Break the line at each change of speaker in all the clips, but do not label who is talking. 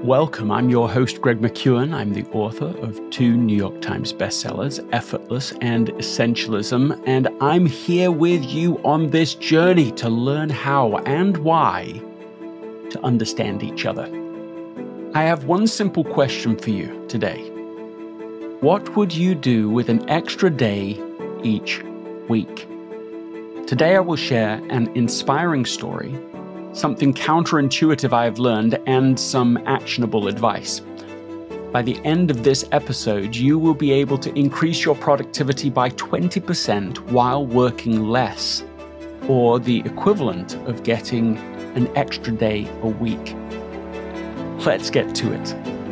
Welcome, I'm your host, Greg McKeown. I'm the author of 2 New York Times bestsellers, Effortless and Essentialism, and I'm here with you on this journey to learn how and why to understand each other. I have one simple question for you today. What would you do with an extra day each week? Today I will share an inspiring story, something counterintuitive I have learned, and some actionable advice. By the end of this episode, you will be able to increase your productivity by 20% while working less, or the equivalent of getting an extra day a week. Let's get to it.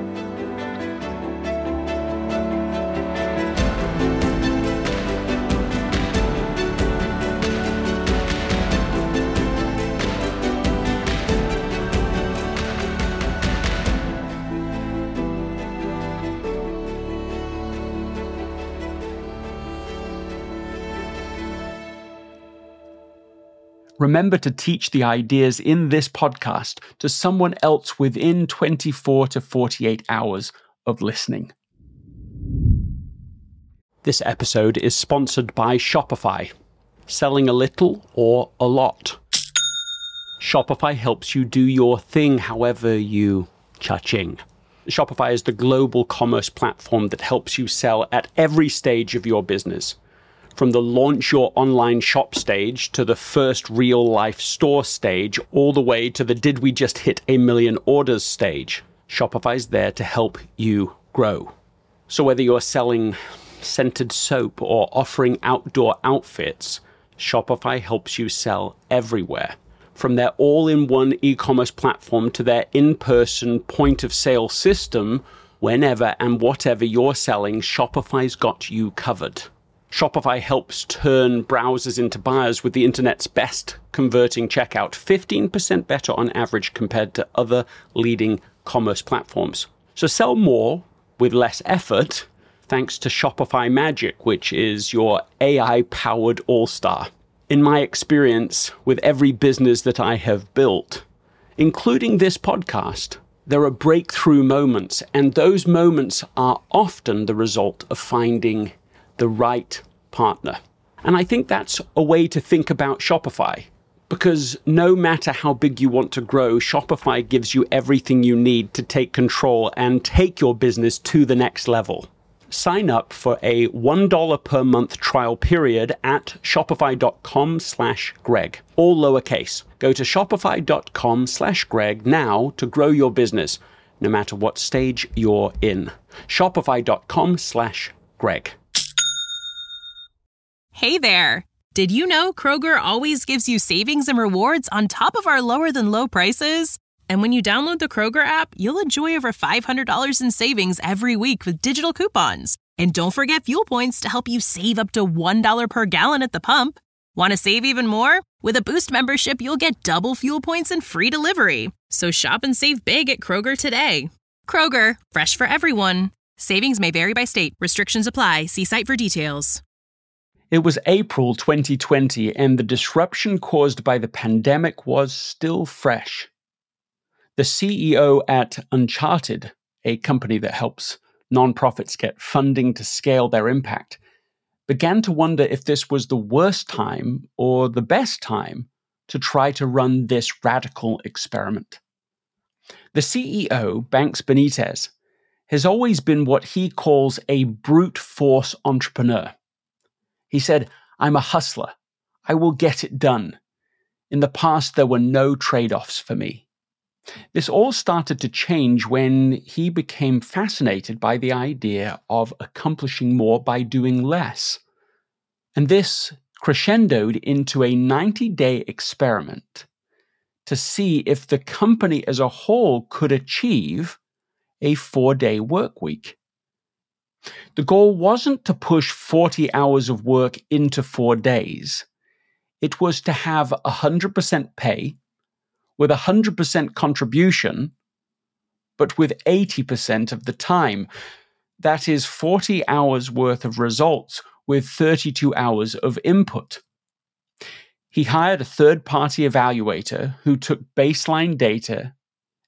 Remember to teach the ideas in this podcast to someone else within 24 to 48 hours of listening. This episode is sponsored by Shopify. Selling a little or a lot. Shopify helps you do your thing however you cha-ching. Shopify is the global commerce platform that helps you sell at every stage of your business. From the launch your online shop stage to the first real-life store stage, all the way to the did we just hit 1 million orders stage, Shopify's there to help you grow. So whether you're selling scented soap or offering outdoor outfits, Shopify helps you sell everywhere. From their all-in-one e-commerce platform to their in-person point-of-sale system, whenever and whatever you're selling, Shopify's got you covered. Shopify helps turn browsers into buyers with the internet's best converting checkout, 15% better on average compared to other leading commerce platforms. So sell more with less effort thanks to Shopify Magic, which is your AI-powered all-star. In my experience with every business that I have built, including this podcast, there are breakthrough moments, and those moments are often the result of finding the right partner. And I think that's a way to think about Shopify, because no matter how big you want to grow, Shopify gives you everything you need to take control and take your business to the next level. Sign up for a $1 per month trial period at shopify.com/Greg, all lowercase. Go to shopify.com/Greg now to grow your business, no matter what stage you're in. Shopify.com/Greg.
Hey there! Did you know Kroger always gives you savings and rewards on top of our lower than low prices? And when you download the Kroger app, you'll enjoy over $500 in savings every week with digital coupons. And don't forget fuel points to help you save up to $1 per gallon at the pump. Want to save even more? With a Boost membership, you'll get double fuel points and free delivery. So shop and save big at Kroger today. Kroger, fresh for everyone. Savings may vary by state. Restrictions apply. See site for details.
It was April 2020, and the disruption caused by the pandemic was still fresh. The CEO at Uncharted, a company that helps nonprofits get funding to scale their impact, began to wonder if this was the worst time or the best time to try to run this radical experiment. The CEO, Banks Benitez, has always been what he calls a brute force entrepreneur. He said, "I'm a hustler. I will get it done. In the past, there were no trade-offs for me." This all started to change when he became fascinated by the idea of accomplishing more by doing less. And this crescendoed into a 90-day experiment to see if the company as a whole could achieve a 4-day work week. The goal wasn't to push 40 hours of work into 4 days. It was to have 100% pay with 100% contribution, but with 80% of the time. That is 40 hours worth of results with 32 hours of input. He hired a third-party evaluator who took baseline data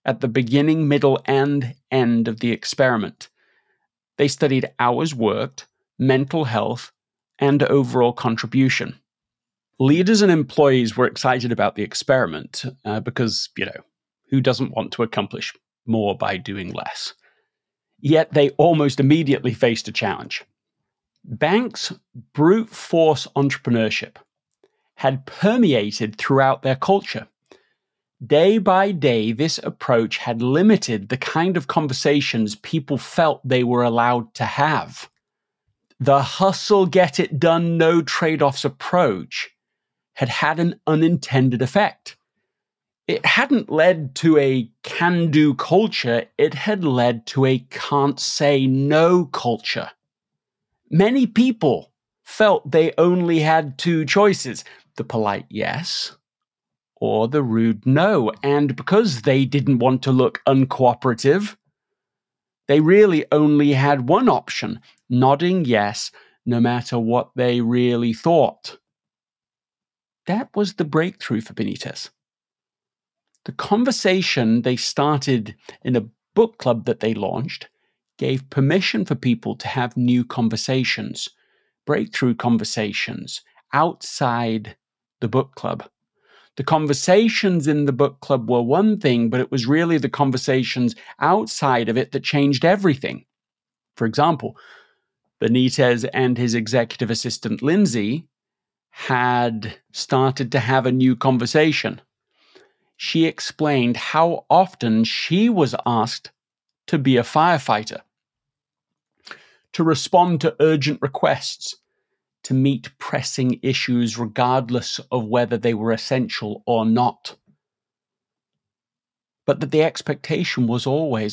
at the beginning, middle, and end of the experiment. They studied hours worked, mental health, and overall contribution. Leaders and employees were excited about the experiment because, who doesn't want to accomplish more by doing less? Yet they almost immediately faced a challenge. Banks' brute force entrepreneurship had permeated throughout their culture. Day by day, this approach had limited the kind of conversations people felt they were allowed to have. The hustle, get it done, no trade-offs approach had had an unintended effect. It hadn't led to a can-do culture, it had led to a can't-say-no culture. Many people felt they only had two choices, the polite yes or the rude no, and because they didn't want to look uncooperative, they really only had one option, nodding yes, no matter what they really thought. That was the breakthrough for Benitez. The conversation they started in a book club that they launched gave permission for people to have new conversations, breakthrough conversations outside the book club. The conversations in the book club were one thing, but it was really the conversations outside of it that changed everything. For example, Benitez and his executive assistant, Lindsay, had started to have a new conversation. She explained how often she was asked to be a firefighter, to respond to urgent requests, to meet pressing issues regardless of whether they were essential or not. But that the expectation was always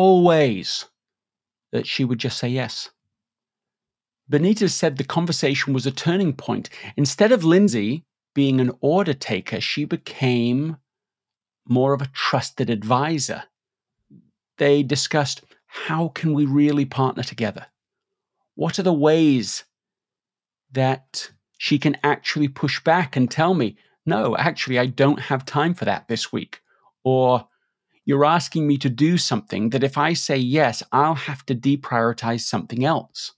that she would just say yes. Benitez said the conversation was a turning point. Instead of Lindsay being an order taker, she became more of a trusted advisor. They discussed, how can we really partner together? What are the ways that she can actually push back and tell me, no, actually, I don't have time for that this week. Or you're asking me to do something that if I say yes, I'll have to deprioritize something else.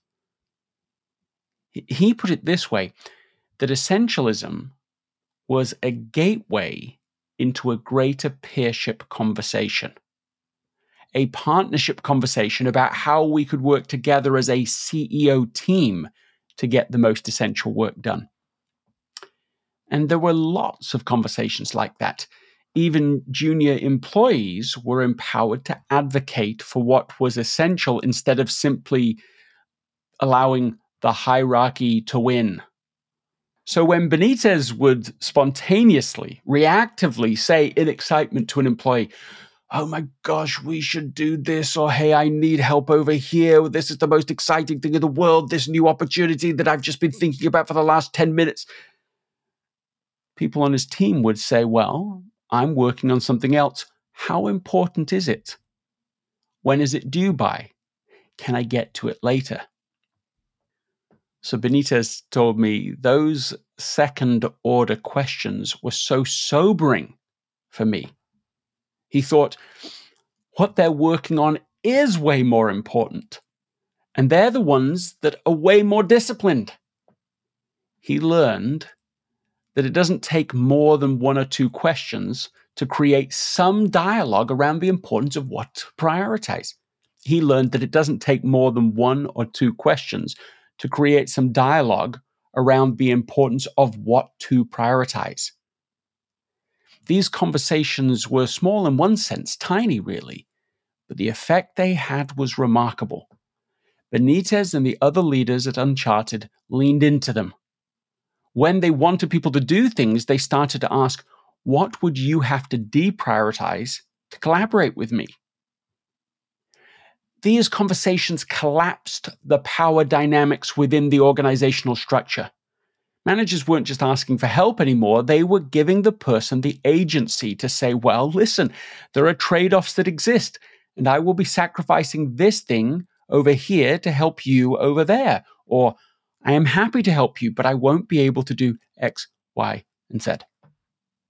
He put it this way, that essentialism was a gateway into a greater peership conversation, a partnership conversation about how we could work together as a CEO team to get the most essential work done. And there were lots of conversations like that. Even junior employees were empowered to advocate for what was essential instead of simply allowing the hierarchy to win. So when Benitez would spontaneously, reactively say in excitement to an employee, oh my gosh, we should do this, or hey, I need help over here. This is the most exciting thing in the world, this new opportunity that I've just been thinking about for the last 10 minutes. People on his team would say, well, I'm working on something else. How important is it? When is it due by? Can I get to it later? So Benitez told me those second order questions were so sobering for me. He thought, what they're working on is way more important. And they're the ones that are way more disciplined. He learned that it doesn't take more than one or two questions to create some dialogue around the importance of what to prioritize. He learned that it doesn't take more than one or two questions to create some dialogue around the importance of what to prioritize. These conversations were small in one sense, tiny really, but the effect they had was remarkable. Benitez and the other leaders at Uncharted leaned into them. When they wanted people to do things, they started to ask, what would you have to deprioritize to collaborate with me? These conversations collapsed the power dynamics within the organizational structure. Managers weren't just asking for help anymore, they were giving the person the agency to say, well, listen, there are trade-offs that exist, and I will be sacrificing this thing over here to help you over there. Or, I am happy to help you, but I won't be able to do X, Y, and Z.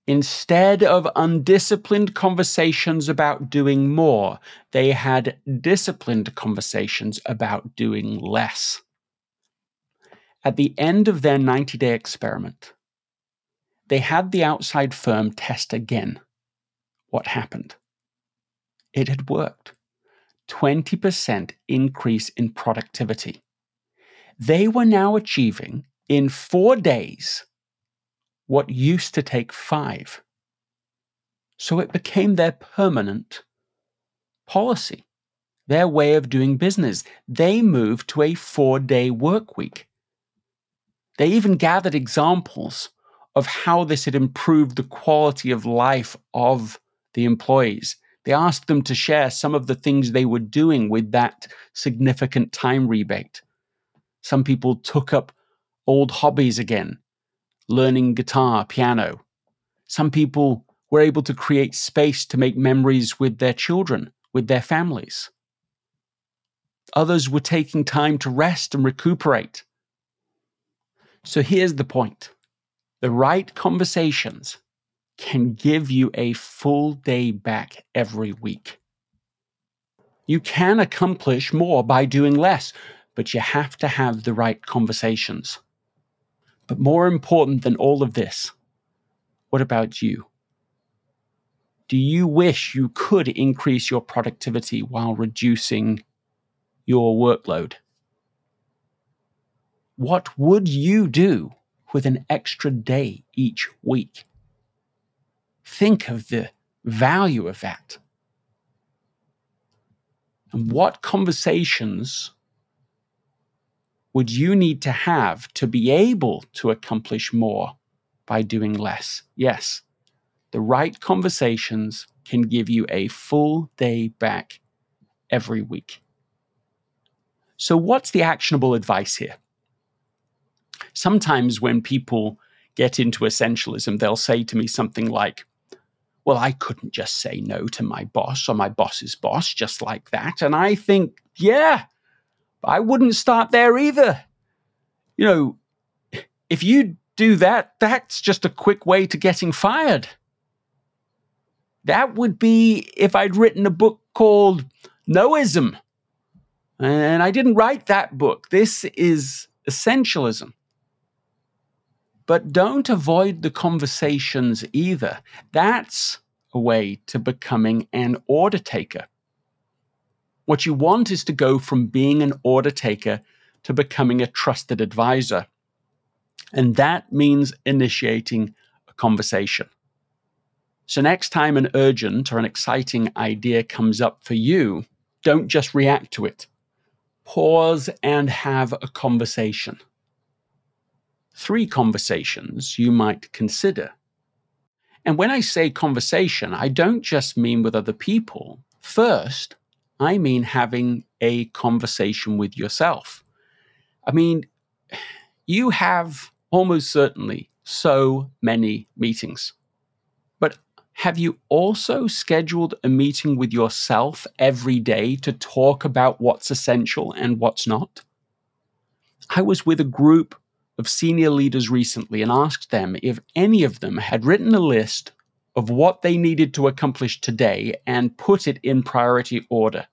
Instead of undisciplined conversations about doing more, they had disciplined conversations about doing less. At the end of their 90-day experiment, they had the outside firm test again. What happened? It had worked. 20% increase in productivity. They were now achieving, in 4 days, what used to take 5. So it became their permanent policy, their way of doing business. They moved to a 4-day work week. They even gathered examples of how this had improved the quality of life of the employees. They asked them to share some of the things they were doing with that significant time rebate. Some people took up old hobbies again, learning guitar, piano. Some people were able to create space to make memories with their children, with their families. Others were taking time to rest and recuperate. So here's the point. The right conversations can give you a full day back every week. You can accomplish more by doing less, but you have to have the right conversations. But more important than all of this, what about you? Do you wish you could increase your productivity while reducing your workload? What would you do with an extra day each week? Think of the value of that. And what conversations would you need to have to be able to accomplish more by doing less? Yes, the right conversations can give you a full day back every week. So what's the actionable advice here? Sometimes when people get into essentialism, they'll say to me something like, well, I couldn't just say no to my boss or my boss's boss just like that. And I think, yeah, I wouldn't start there either. You know, if you do that, that's just a quick way to getting fired. That would be if I'd written a book called Noism. And I didn't write that book. This is essentialism. But don't avoid the conversations either. That's a way to becoming an order taker. What you want is to go from being an order taker to becoming a trusted advisor. And that means initiating a conversation. So next time an urgent or an exciting idea comes up for you, don't just react to it. Pause and have a conversation. 3 conversations you might consider. And when I say conversation, I don't just mean with other people. First, I mean having a conversation with yourself. I mean, you have almost certainly so many meetings. But have you also scheduled a meeting with yourself every day to talk about what's essential and what's not? I was with a group of senior leaders recently and asked them if any of them had written a list of what they needed to accomplish today and put it in priority order.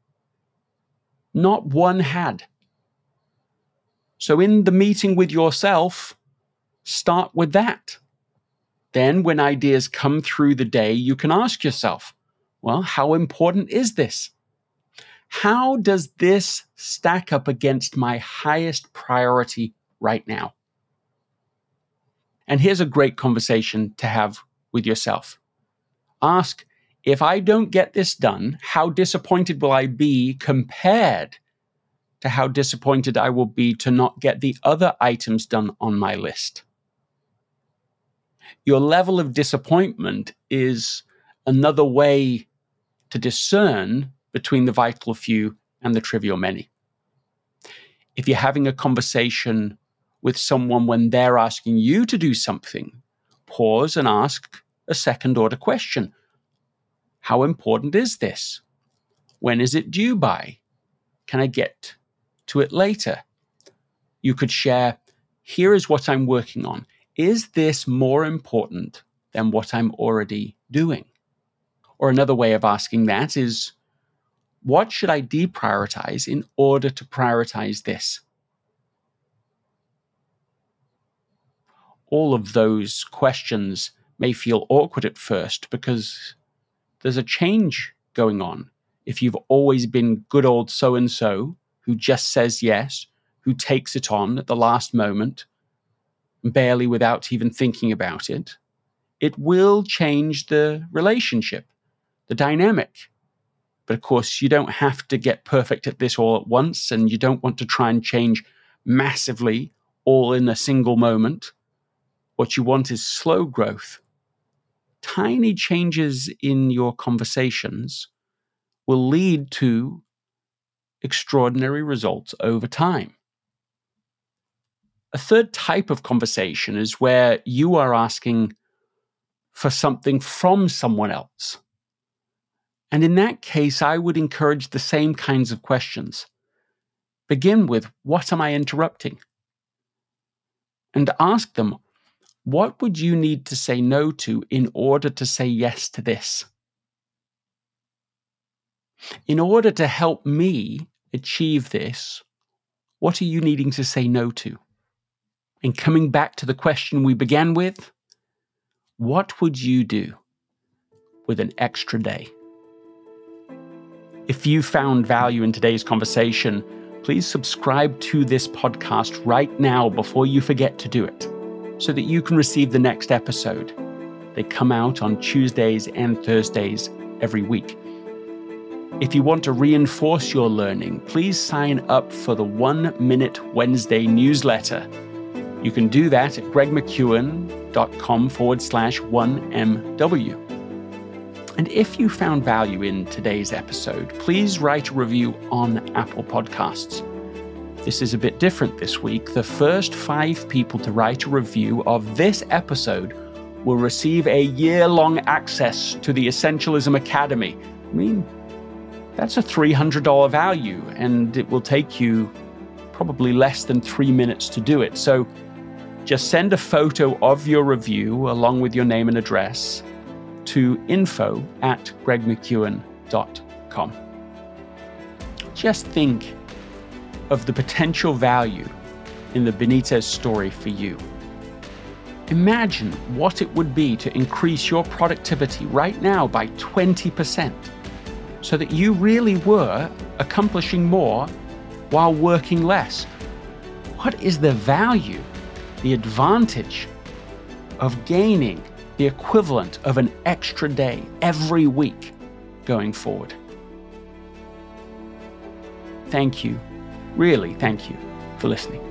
Not one had. So in the meeting with yourself, start with that. Then when ideas come through the day, you can ask yourself, well, how important is this? How does this stack up against my highest priority right now? And here's a great conversation to have with yourself. Ask, if I don't get this done, how disappointed will I be compared to how disappointed I will be to not get the other items done on my list? Your level of disappointment is another way to discern between the vital few and the trivial many. If you're having a conversation with someone when they're asking you to do something, pause and ask a second order question. How important is this? When is it due by? Can I get to it later? You could share, here is what I'm working on. Is this more important than what I'm already doing? Or another way of asking that is, what should I deprioritize in order to prioritize this? All of those questions may feel awkward at first because there's a change going on. If you've always been good old so-and-so who just says yes, who takes it on at the last moment, barely without even thinking about it, it will change the relationship, the dynamic. But of course, you don't have to get perfect at this all at once, and you don't want to try and change massively all in a single moment. What you want is slow growth. Tiny changes in your conversations will lead to extraordinary results over time. A third type of conversation is where you are asking for something from someone else. And in that case, I would encourage the same kinds of questions. Begin with, what am I interrupting? And ask them, what would you need to say no to in order to say yes to this? In order to help me achieve this, what are you needing to say no to? And coming back to the question we began with, what would you do with an extra day? If you found value in today's conversation, please subscribe to this podcast right now before you forget to do it, so that you can receive the next episode. They come out on Tuesdays and Thursdays every week. If you want to reinforce your learning, please sign up for the 1 Minute Wednesday newsletter. You can do that at gregmckeown.com/1MW. And if you found value in today's episode, please write a review on Apple Podcasts. This is a bit different this week. The first 5 people to write a review of this episode will receive a year-long access to the Essentialism Academy. I mean, that's a $300 value, and it will take you probably less than 3 minutes to do it. So just send a photo of your review along with your name and address to info@gregmckeown.com. Just think of the potential value in the Benitez story for you. Imagine what it would be to increase your productivity right now by 20%, so that you really were accomplishing more while working less. What is the value, the advantage of gaining the equivalent of an extra day every week going forward? Thank you, really thank you for listening.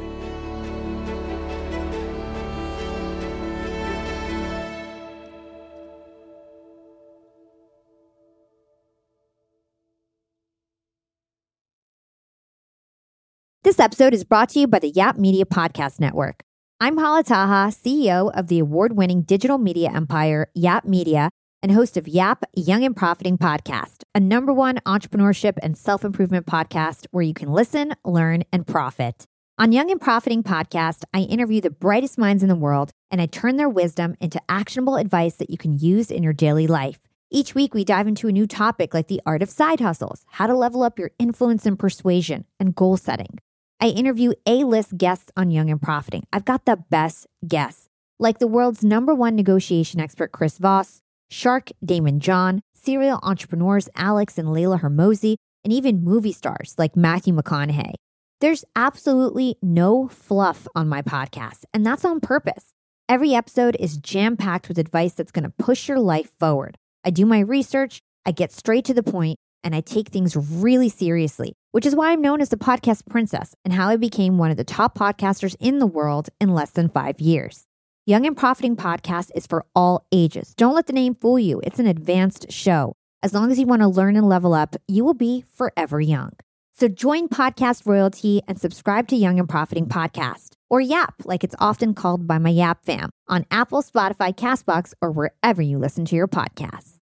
This episode is brought to you by the Yap Media Podcast Network. I'm Hala Taha, CEO of the award-winning digital media empire, Yap Media, and host of Yap Young and Profiting Podcast, a #1 entrepreneurship and self-improvement podcast where you can listen, learn, and profit. On Young and Profiting Podcast, I interview the brightest minds in the world, and I turn their wisdom into actionable advice that you can use in your daily life. Each week, we dive into a new topic like the art of side hustles, how to level up your influence and persuasion, and goal setting. I interview A-list guests on Young and Profiting. I've got the best guests, like the world's #1 negotiation expert, Chris Voss, Shark Damon John, serial entrepreneurs Alex and Layla Hermosi, and even movie stars like Matthew McConaughey. There's absolutely no fluff on my podcast, and that's on purpose. Every episode is jam-packed with advice that's going to push your life forward. I do my research, I get straight to the point, and I take things really seriously, which is why I'm known as the podcast princess and how I became one of the top podcasters in the world in less than 5 years. Young and Profiting Podcast is for all ages. Don't let the name fool you. It's an advanced show. As long as you want to learn and level up, you will be forever young. So join podcast royalty and subscribe to Young and Profiting Podcast, or YAP, like it's often called by my YAP fam, on Apple, Spotify, CastBox, or wherever you listen to your podcasts.